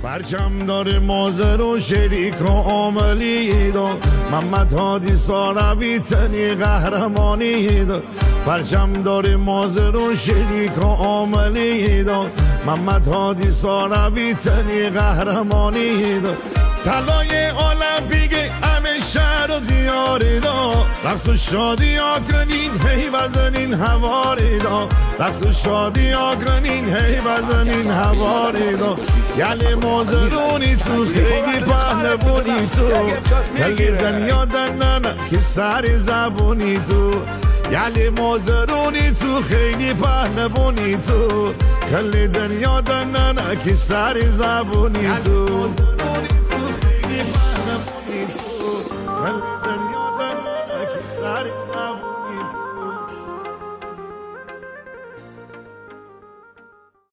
برچم داره مازر و شریک و عاملی دار محمد هادی ساروی تنی قهرمانی دار برچم داره مازر و شریک و عاملی دار محمد هادی ساروی تنی قهرمانی دار طلای المپیک همه شهر و دیاری دار رقص و شادی ها کنین هی بزنین هواری دار رقص و شادی ها کنین هی بزنین هواری دار یلی مازرونی تو خیلی پهلوانی تو کلی دنیا دنن که سر زبونی تو یلی مازرونی تو خیلی پهلوانی تو کلی دنیا دنن که سر زبونی تو خیلی پهلوانی تو